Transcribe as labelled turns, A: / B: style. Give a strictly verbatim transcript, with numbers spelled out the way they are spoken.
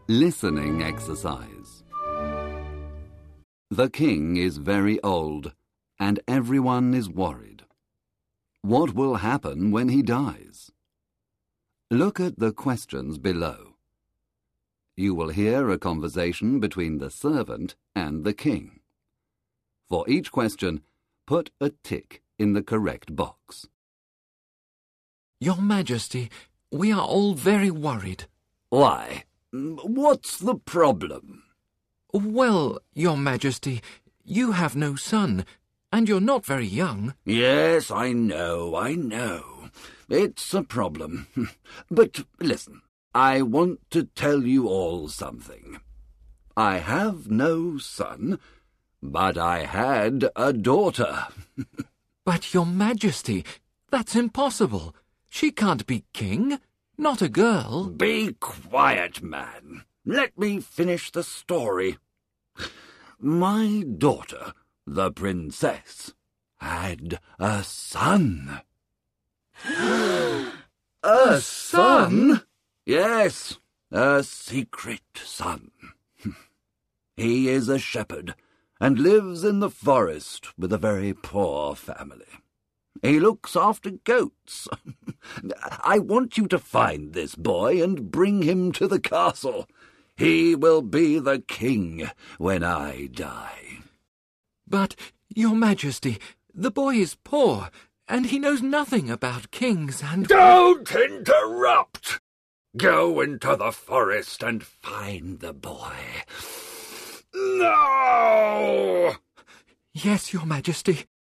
A: Listening exercise. The king is very old, and everyone is worried. What will happen when he dies? Look at the questions below. You will hear a conversation between the servant and the king. For each question, put a tick in the correct box.
B: Your Majesty, we are all very worried.
C: Why? What's the problem?
B: Well, Your Majesty, you have no son, and you're not very young.
C: Yes, I know, I know. It's a problem. But listen, I want to tell you all something. I have no son, but I had a daughter.
B: But, Your Majesty, that's impossible. She can't be king, not a girl.
C: Be quiet, man. Let me finish the story. My daughter, the princess, had a son.
B: A son?
C: Yes, a secret son. He is a shepherd and lives in the forest with a very poor family. He looks after goats. I want you to find this boy and bring him to the castle. He will be the king when I die.
B: But, Your Majesty, the boy is poor, and he knows nothing about kings and—
C: Don't interrupt! Go into the forest and find the boy. No!
B: Yes, Your Majesty.